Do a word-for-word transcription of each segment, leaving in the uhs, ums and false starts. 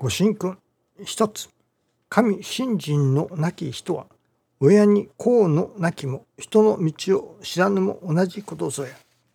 ご神君一つ、神信心のなき人は親に子のなきも人の道を知らぬも同じことぞや。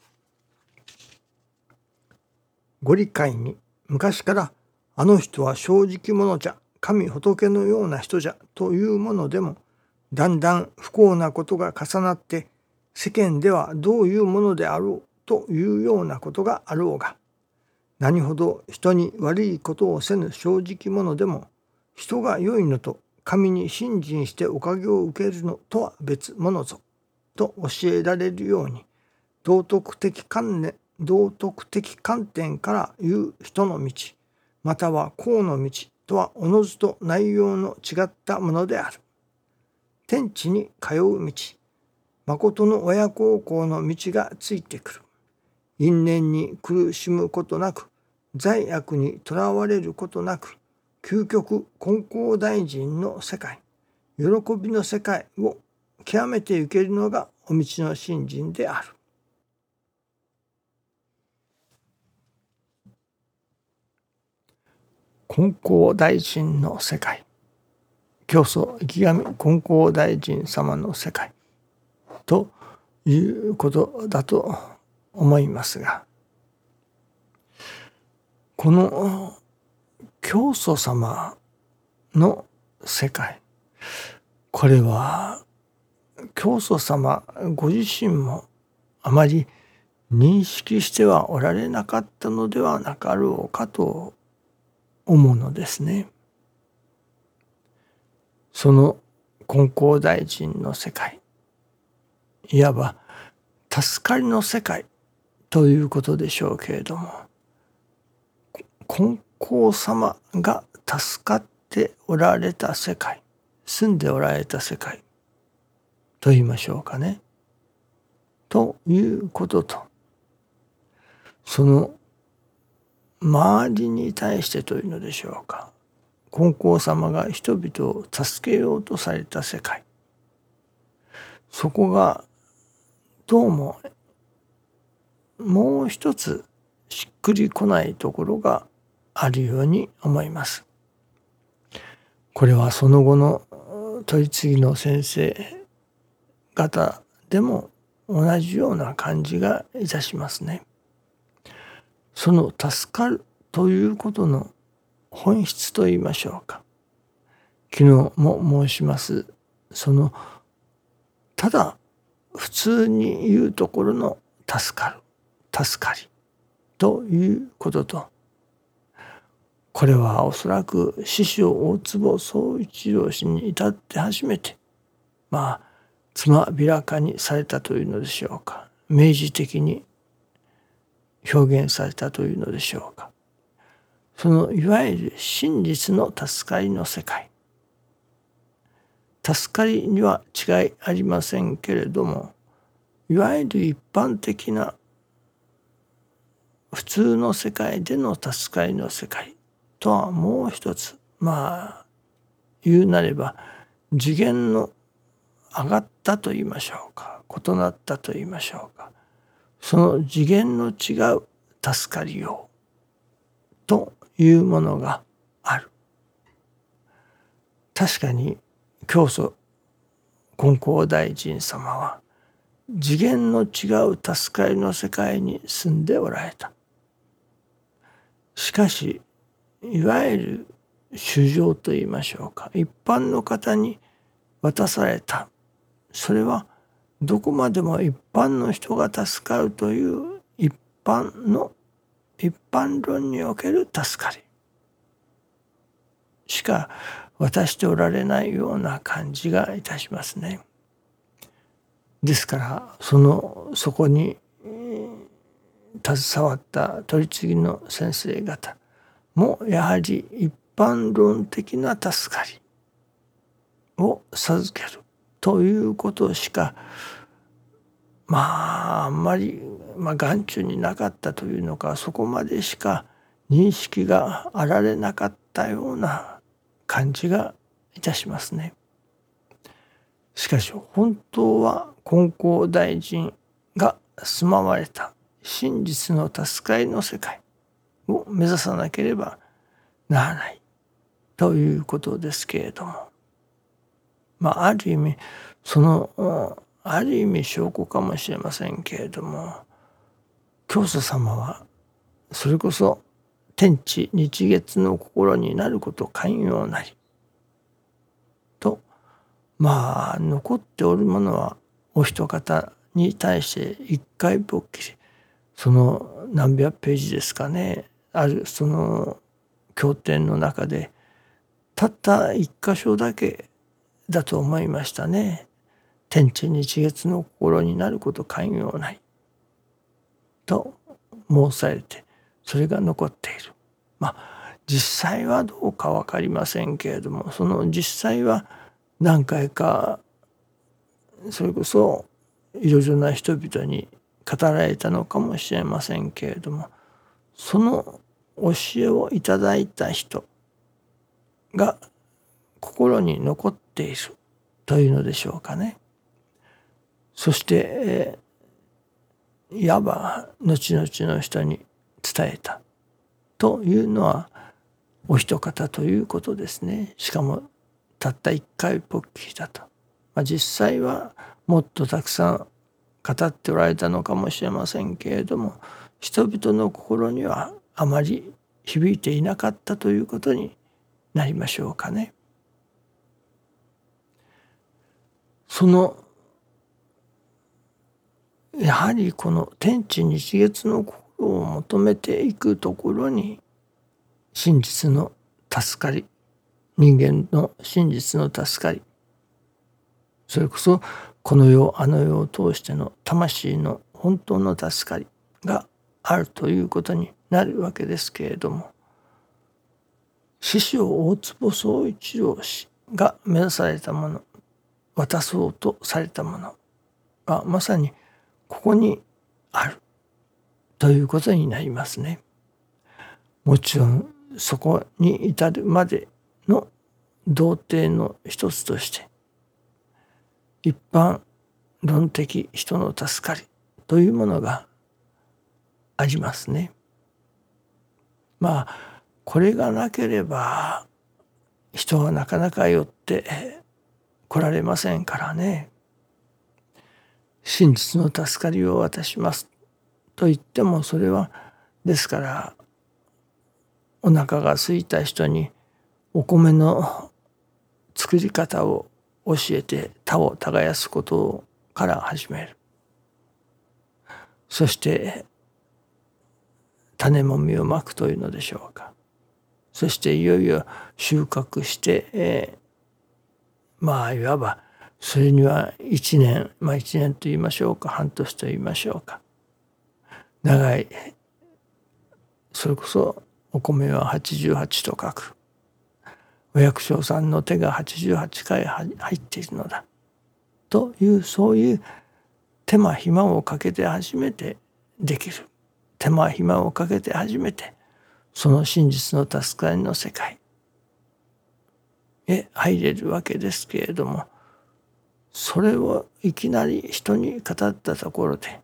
ご理解に昔からあの人は正直者じゃ、神仏のような人じゃというものでも、だんだん不幸なことが重なって世間ではどういうものであろうというようなことがあろうが、何ほど人に悪いことをせぬ正直者でも、人が良いのと神に信心しておかげを受けるのとは別物ぞと教えられるように、道徳的観念道徳的観点から言う人の道、または公の道とはおのずと内容の違ったものである。天地に通う道、誠の親孝行の道がついてくる。因縁に苦しむことなく、罪悪にとらわれることなく、究極金光大臣の世界、喜びの世界を極めてゆけるのがお道の信心である。金光大臣の世界、教祖池上金光大臣様の世界ということだと思いますが、この教祖様の世界、これは教祖様ご自身もあまり認識してはおられなかったのではなかろうかと思うのですね。その金光大臣の世界、いわば助かりの世界ということでしょうけれども、金光様が助かっておられた世界、住んでおられた世界と言いましょうかね。ということと、その周りに対してというのでしょうか、金光様が人々を助けようとされた世界、そこがどうももう一つしっくりこないところがあるように思います。これはその後の取り次ぎの先生方でも同じような感じがいたしますね。その助かるということの本質と言いましょうか、昨日も申しますそのただ普通に言うところの助かる、助かりということと、これはおそらく師匠大坪宗一郎氏に至って初めてまあつまびらかにされたというのでしょうか、明示的に表現されたというのでしょうか、そのいわゆる真実の助かりの世界、助かりには違いありませんけれども、いわゆる一般的な普通の世界での助かりの世界とはもう一つ、まあ言うなれば次元の上がったと言いましょうか、異なったと言いましょうか、その次元の違う助かりようというものがある。確かに教祖金光大臣様は次元の違う助かりの世界に住んでおられた。しかしいわゆる衆生と言いましょうか、一般の方に渡された、それはどこまでも一般の人が助かるという一般の一般論における助かりしか渡しておられないような感じがいたしますね。ですからそのそこに携わった取り次ぎの先生方もやはり一般論的な助かりを授けるということしかまああんまり、まあ、眼中になかったというのか、そこまでしか認識があられなかったような感じがいたしますね。しかし本当は金光大臣が住まわれた真実の助かりの世界を目指さなければならないということですけれども、まあある意味そのある意味証拠かもしれませんけれども、教祖様はそれこそ天地日月の心になること寛容なりと、まあ残っておるものはお一方に対して一回ぼっきり、その何百ページですかね、あるその経典の中でたった一箇所だけだと思いましたね。天地日月の心になること寛容ないと申されて、それが残っている。まあ実際はどうか分かりませんけれども、その実際は何回かそれこそいろいろな人々に語られたのかもしれませんけれども、その教えをいただいた人が心に残っているというのでしょうかね。そして、えー、いわば後々の人に伝えたというのはお一方ということですね。しかもたった一回ぽっきりだと。まあ、実際はもっとたくさん語っておられたのかもしれませんけれども、人々の心にはあまり響いていなかったということになりましょうかね。そのやはりこの天地日月の心を求めていくところに真実の助かり、人間の真実の助かり、それこそこの世あの世を通しての魂の本当の助かりがあるということになるわけですけれども、師匠大坪宗一郎氏が目指されたもの、渡そうとされたものはまさにここにあるということになりますね。もちろんそこに至るまでの道程の一つとして一般論的人の助かりというものがありますね。まあこれがなければ人はなかなか寄って来られませんからね。真実の助かりを渡しますと言っても、それはですからお腹が空いた人にお米の作り方を教えて田を耕すことから始める。そして種もみをまくというのでしょうか。そしていよいよ収穫して、えー、まあいわばそれには一年、まあ一年と言いましょうか、半年と言いましょうか、長い、それこそお米ははちじゅうはちと書く、お百姓さんの手がはちじゅうはちかい入っているのだという、そういう手間暇をかけて初めてできる、手間暇をかけて初めてその真実の助かりの世界へ入れるわけですけれども、それをいきなり人に語ったところで、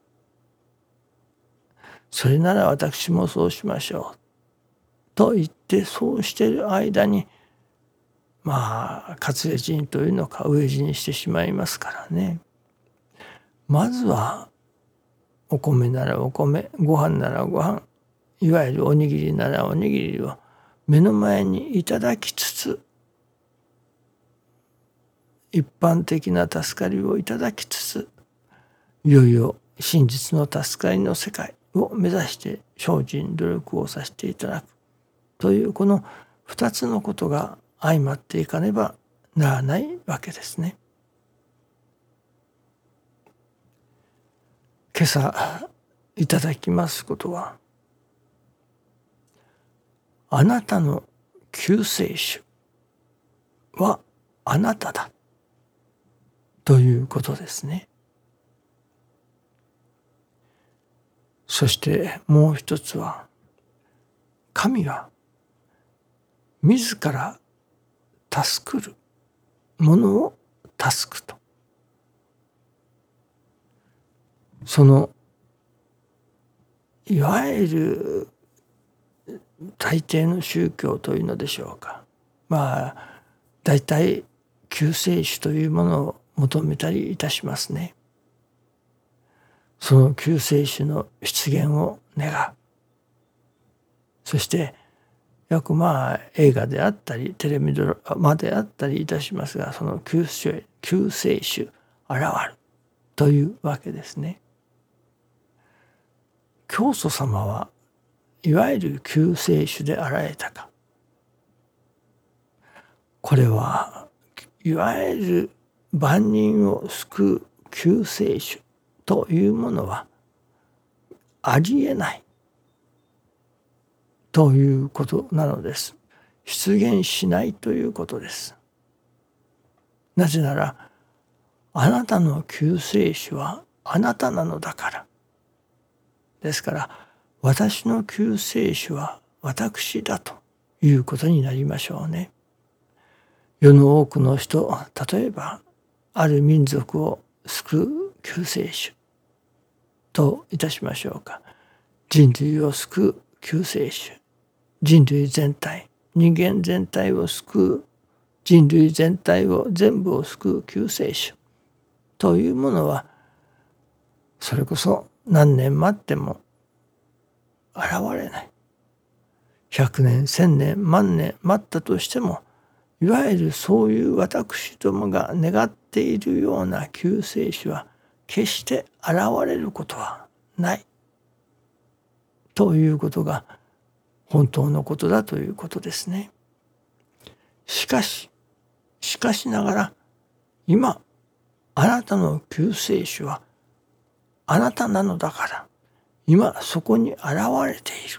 それなら私もそうしましょうと言って、そうしている間にまあ割礼人というのか飢え死にしてしまいますからね。まずはお米ならお米、ご飯ならご飯、いわゆるおにぎりならおにぎりを目の前にいただきつつ、一般的な助かりをいただきつつ、いよいよ真実の助かりの世界を目指して精進努力をさせていただくという、この二つのことが相まっていかねばならないわけですね。今朝いただきますことは、あなたの救世主はあなただということですね。そしてもう一つは、神は自ら助くるものを助くと。そのいわゆる大抵の宗教というのでしょうか、 まあ大体救世主というものを求めたりいたしますね。その救世主の出現を願う。そしてよくまあ映画であったりテレビドラマであったりいたしますが、その救世救世主現るというわけですね。教祖様はいわゆる救世主であられたか。これはいわゆる万人を救う救世主というものはありえないということなのです。出現しないということです。なぜならあなたの救世主はあなたなのだから。ですから私の救世主は私だということになりましょうね。世の多くの人、例えばある民族を救う救世主といたしましょうか。人類を救う救世主、人類全体、人間全体を救う、人類全体を全部を救う救世主というものは、それこそ何年待っても現れない。百年、千年、万年待ったとしても、いわゆるそういう私どもが願っているような救世主は決して現れることはないということが本当のことだということですね。しかししかしながら今あなたの救世主はあなたなのだから今そこに現れている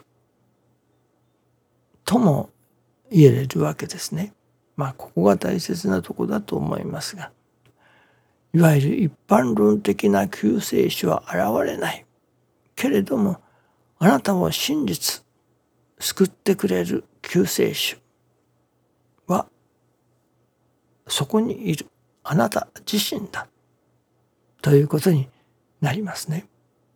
とも言えれるわけですね。まあここが大切なところだと思いますが、いわゆる一般論的な救世主は現れないけれども、あなたを真実救ってくれる救世主はそこにいるあなた自身だということになりますね。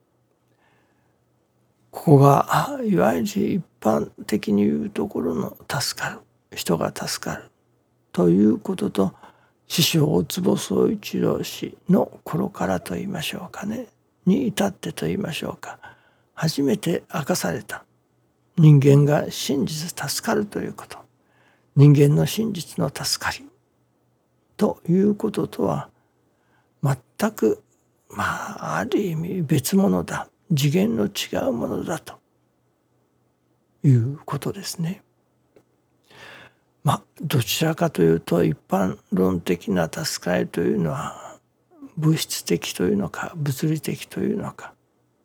ここがいわゆる一般的に言うところの助かる、人が助かるということと、師匠大坪宗一郎氏の頃からと言いましょうかね、に至ってと言いましょうか、初めて明かされた人間が真実助かるということ、人間の真実の助かりということとは全くまあある意味別物だ、次元の違うものだということですね。まあどちらかというと一般論的な助かりというのは物質的というのか物理的というのか、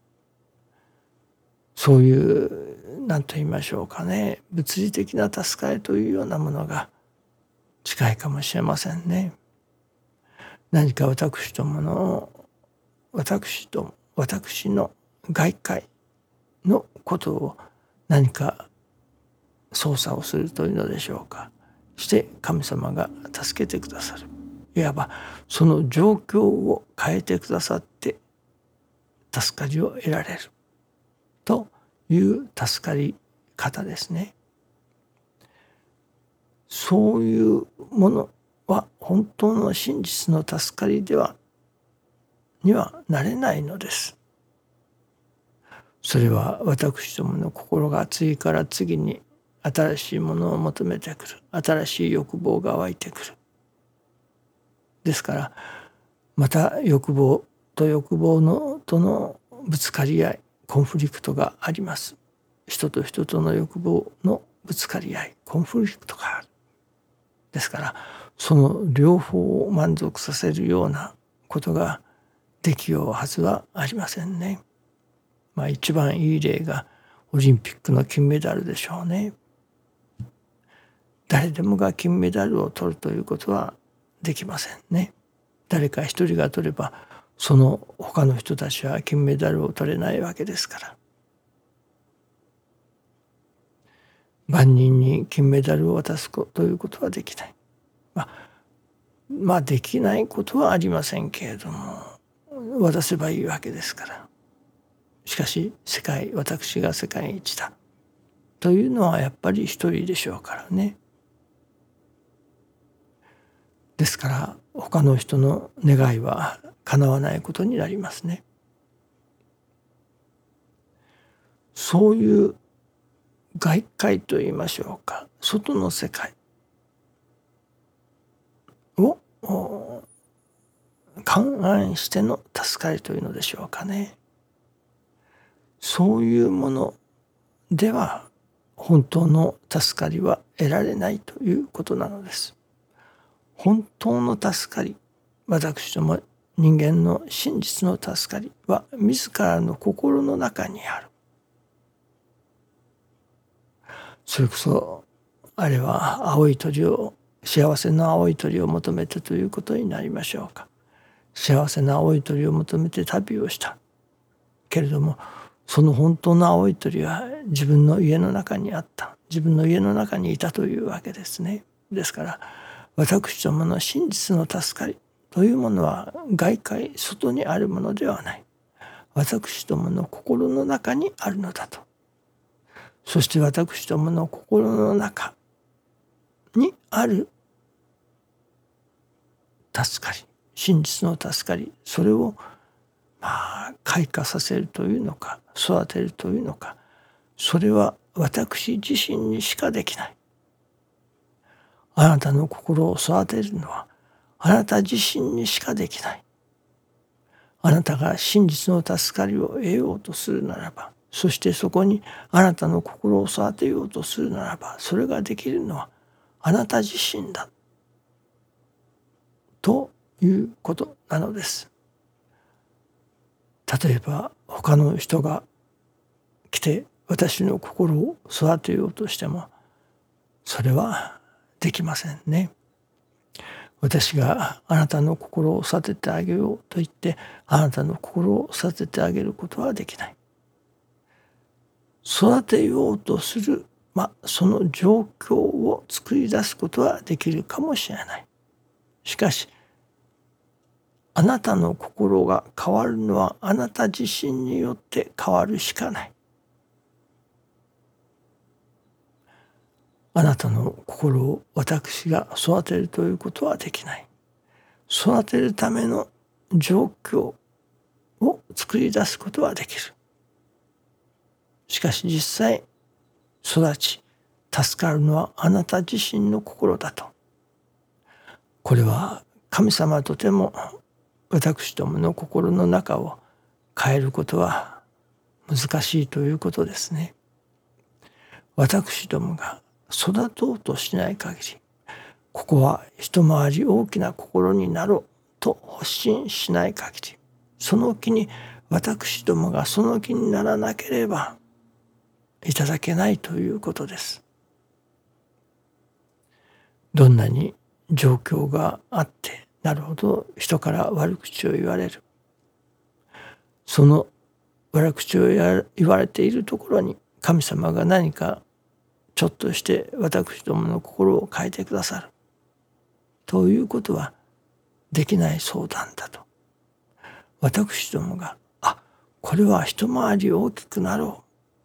そういう何と言いましょうかね、物理的な助かりというようなものが近いかもしれませんね。何か私どもの私と私の外界のことを何か操作をするというのでしょうか、して神様が助けてくださる、いわばその状況を変えてくださって助かりを得られるという助かり方ですね。そういうものは本当の真実の助かりではにはなれないのです。それは私どもの心が次から次に新しいものを求めてくる、新しい欲望が湧いてくる。ですからまた欲望と欲望のとのぶつかり合い、コンフリクトがあります。人と人との欲望のぶつかり合い、コンフリクトがある。ですからその両方を満足させるようなことができようはずはありませんね。まあ一番いい例がオリンピックの金メダルでしょうね。誰でもが金メダルを取るということはできませんね。誰か一人が取ればその他の人たちは金メダルを取れないわけですから、万人に金メダルを渡すということはできない。まあ、まあできないことはありませんけれども、渡せばいいわけですから。しかし世界、私が世界一だというのはやっぱり一人でしょうからね。 ですから他の人の願いは叶わないことになりますね。そういう外界と言いましょうか、外の世界を勘案しての助かりというのでしょうかね。そういうものでは本当の助かりは得られないということなのです。本当の助かり、私ども人間の真実の助かりは自らの心の中にある。それこそあれは青い鳥を幸せな青い鳥を求めてということになりましょうか。幸せな青い鳥を求めて旅をしたけれども、その本当の青い鳥は自分の家の中にあった、自分の家の中にいたというわけですね。ですから私どもの真実の助かりというものは外界外にあるものではない、私どもの心の中にあるのだと。そして私どもの心の中にある助かり、真実の助かり、それをまあ開花させるというのか育てるというのか、それは私自身にしかできない。あなたの心を育てるのはあなた自身にしかできない。あなたが真実の助かりを得ようとするならば、そしてそこにあなたの心を育てようとするならば、それができるのはあなた自身だということなのです。例えば他の人が来て私の心を育てようとしてもそれはできませんね。私があなたの心を育ててあげようと言ってあなたの心を育ててあげることはできない。育てようとする、まあ、その状況を作り出すことはできるかもしれない。しかしあなたの心が変わるのはあなた自身によって変わるしかない。あなたの心を私が育てるということはできない。育てるための状況を作り出すことはできる。しかし実際育ち助かるのはあなた自身の心だと。これは神様とても私どもの心の中を変えることは難しいということですね。私どもが育とうとしない限り、ここは一回り大きな心になろうと発心しない限り、その気に私どもがその気にならなければいただけないということです。どんなに状況があってなるほど人から悪口を言われる、その悪口を言われているところに神様が何かちょっとして私どもの心を変えてくださるということはできない相談だと。私どもがあこれは一回り大きくなろ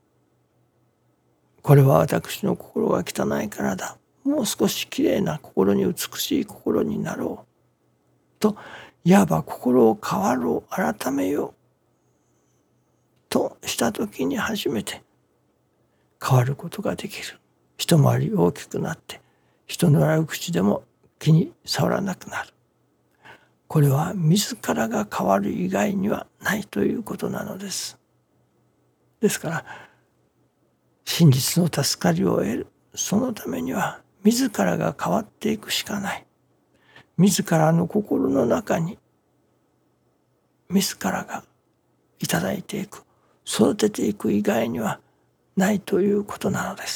う、これは私の心が汚いからだ、もう少しきれいな心に美しい心になろうと、いわば心を変わろう改めようとした時に初めて変わることができる。一回り大きくなって人の悪口でも気に障らなくなる。これは自らが変わる以外にはないということなのです。ですから真実の助かりを得る、そのためには自らが変わっていくしかない。自らの心の中に自らがいただいていく、育てていく以外にはないということなのです。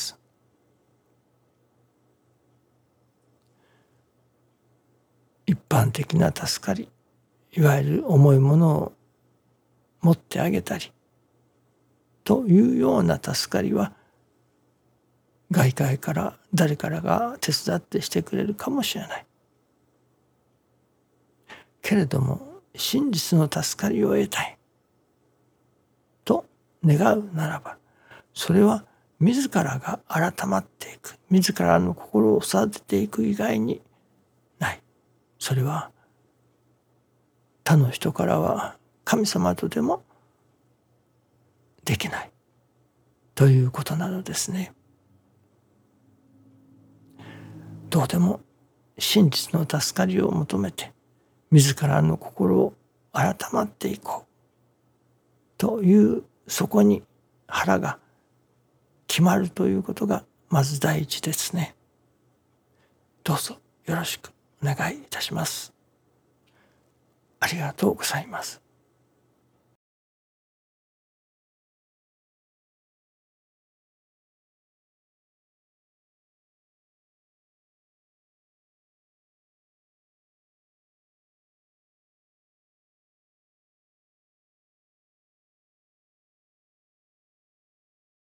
一般的な助かり、いわゆる重いものを持ってあげたりというような助かりは外界から誰からが手伝ってしてくれるかもしれないけれども、真実の助かりを得たいと願うならば、それは自らが改まっていく、自らの心を育てていく以外にない。 それは他の人からは神様とでもできないということなのですね。どうでも真実の助かりを求めて自らの心を改まっていこうというそこに腹が決まるということがまず第一ですね。どうぞよろしくお願いいたします。ありがとうございます。